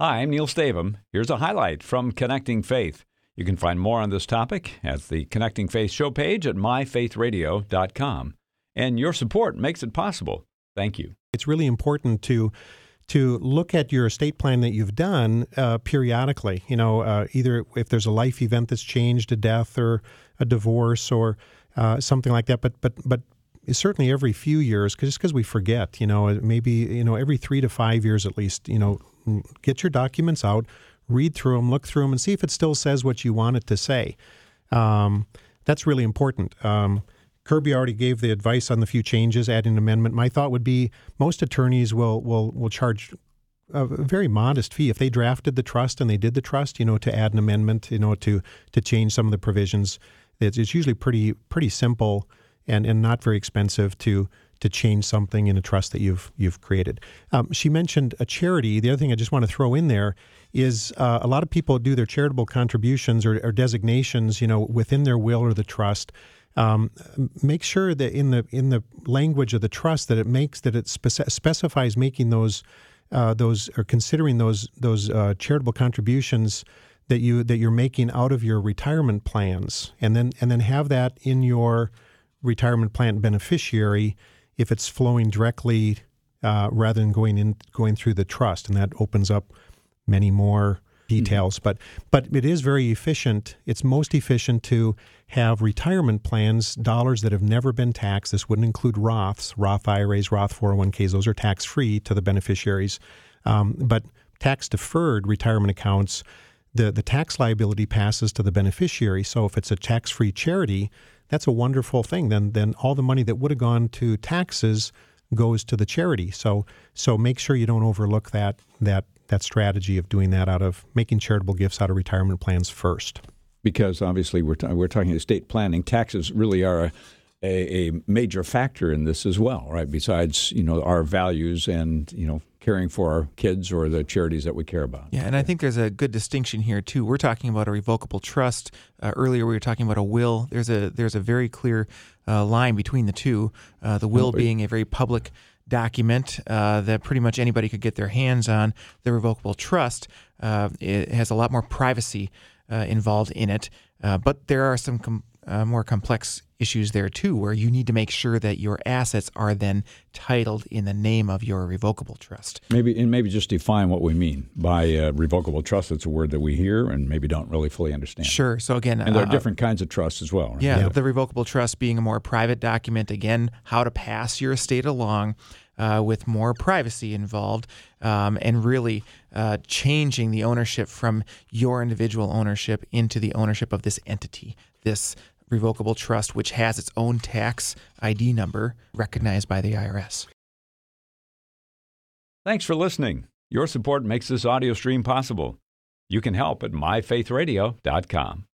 Hi, I'm Neil Stavum. Here's a highlight from Connecting Faith. You can find more on this topic at the Connecting Faith show page at myfaithradio.com. And your support makes it possible. Thank you. It's really important to look at your estate plan that you've done periodically. Either if there's a life event that's changed, a death or a divorce or something like that. But certainly every few years, just because we forget. Maybe every 3 to 5 years at least. Get your documents out, read through them, look through them, and see if it still says what you want it to say. That's really important. Kirby already gave the advice on the few changes, adding an amendment. My thought would be most attorneys will charge a very modest fee if they drafted the trust and they did the trust. To add an amendment, to change some of the provisions. It's usually pretty simple and not very expensive to change something in a trust that you've created. She mentioned a charity. The other thing I just want to throw in there is a lot of people do their charitable contributions or designations, within their will or the trust. Make sure that in the language of the trust that it specifies making those or considering those charitable contributions that you're making out of your retirement plans, and then have that in your retirement plan beneficiary if it's flowing directly rather than going through the trust, and that opens up many more details. But it is very efficient. It's most efficient to have retirement plans, dollars that have never been taxed. This wouldn't include Roths, Roth IRAs, Roth 401ks. Those are tax-free to the beneficiaries. But tax-deferred retirement accounts, the tax liability passes to the beneficiary. So if it's a tax-free charity, that's a wonderful thing. Then all the money that would have gone to taxes goes to the charity. So make sure you don't overlook that strategy of doing that out of making charitable gifts out of retirement plans first. Because obviously we're talking estate planning. Taxes really are a major factor in this as well, right? Besides, our values and, caring for our kids or the charities that we care about. Yeah, and I think there's a good distinction here, too. We're talking about a revocable trust. Earlier we were talking about a will. There's a very clear line between the two, the will being a very public document that pretty much anybody could get their hands on. The revocable trust, it has a lot more privacy involved in it, but there are some more complex issues there too, where you need to make sure that your assets are then titled in the name of your revocable trust. Maybe just define what we mean by revocable trust. It's a word that we hear and maybe don't really fully understand. Sure. So again, and there are different kinds of trusts as well. Right? Yeah, the revocable trust being a more private document. Again, how to pass your estate along with more privacy involved, and really changing the ownership from your individual ownership into the ownership of this entity, this revocable trust, which has its own tax ID number recognized by the IRS. Thanks for listening. Your support makes this audio stream possible. You can help at myfaithradio.com.